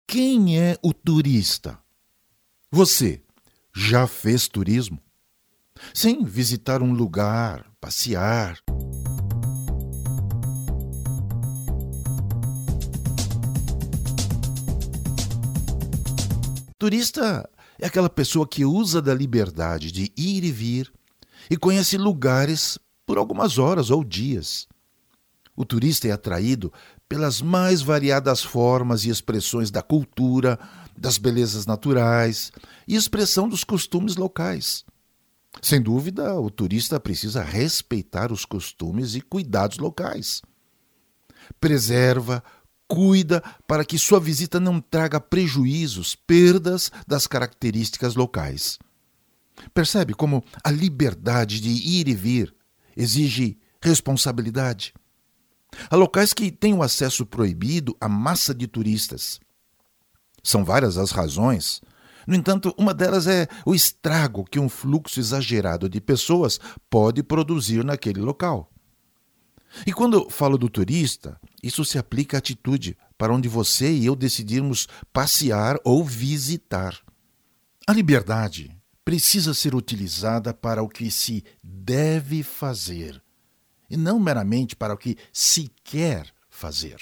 Quem é o turista? Você já fez turismo? Sim, visitar um lugar, passear. Turista é aquela pessoa que usa da liberdade de ir e vir e conhece lugares por algumas horas ou dias. O turista é atraído pelas mais variadas formas e expressões da cultura, das belezas naturais e expressão dos costumes locais. Sem dúvida, o turista precisa respeitar os costumes e cuidados locais. Preserva, cuida para que sua visita não traga prejuízos, perdas das características locais. Percebe como a liberdade de ir e vir exige responsabilidade? Há locais que têm o acesso proibido à massa de turistas. São várias as razões. No entanto, uma delas é o estrago que um fluxo exagerado de pessoas pode produzir naquele local. E quando falo do turista, isso se aplica à atitude para onde você e eu decidirmos passear ou visitar. A liberdade precisa ser utilizada para o que se deve fazer, e não meramente para o que se quer fazer.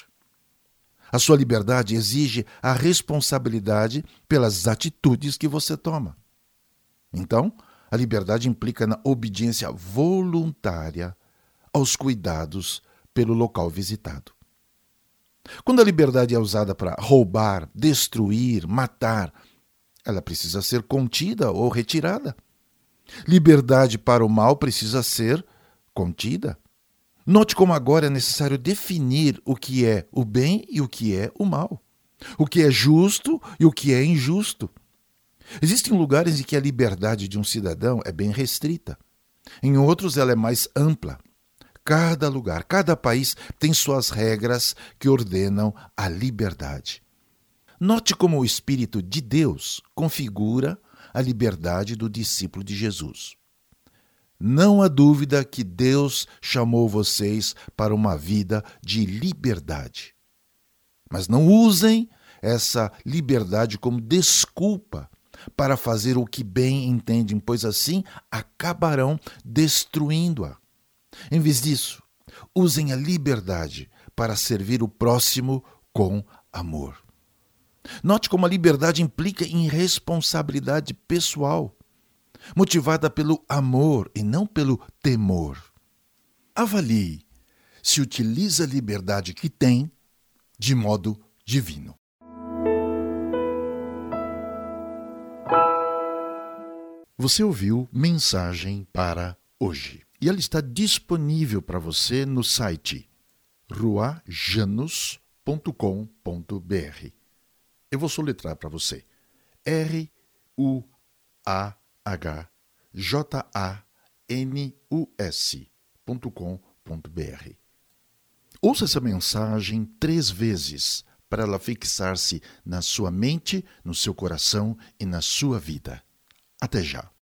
A sua liberdade exige a responsabilidade pelas atitudes que você toma. Então, a liberdade implica na obediência voluntária aos cuidados pelo local visitado. Quando a liberdade é usada para roubar, destruir, matar, ela precisa ser contida ou retirada. Liberdade para o mal precisa ser contida. Note como agora é necessário definir o que é o bem e o que é o mal, o que é justo e o que é injusto. Existem lugares em que a liberdade de um cidadão é bem restrita. Em outros, ela é mais ampla. Cada lugar, cada país tem suas regras que ordenam a liberdade. Note como o Espírito de Deus configura a liberdade do discípulo de Jesus. Não há dúvida que Deus chamou vocês para uma vida de liberdade. Mas não usem essa liberdade como desculpa para fazer o que bem entendem, pois assim acabarão destruindo-a. Em vez disso, usem a liberdade para servir o próximo com amor. Note como a liberdade implica em responsabilidade pessoal, motivada pelo amor e não pelo temor. Avalie se utiliza a liberdade que tem de modo divino. Você ouviu Mensagem para Hoje. E ela está disponível para você no site ruajanus.com.br. Eu vou soletrar para você. ruajanus.com.br. Ouça essa mensagem 3 vezes para ela fixar-se na sua mente, no seu coração e na sua vida. Até já.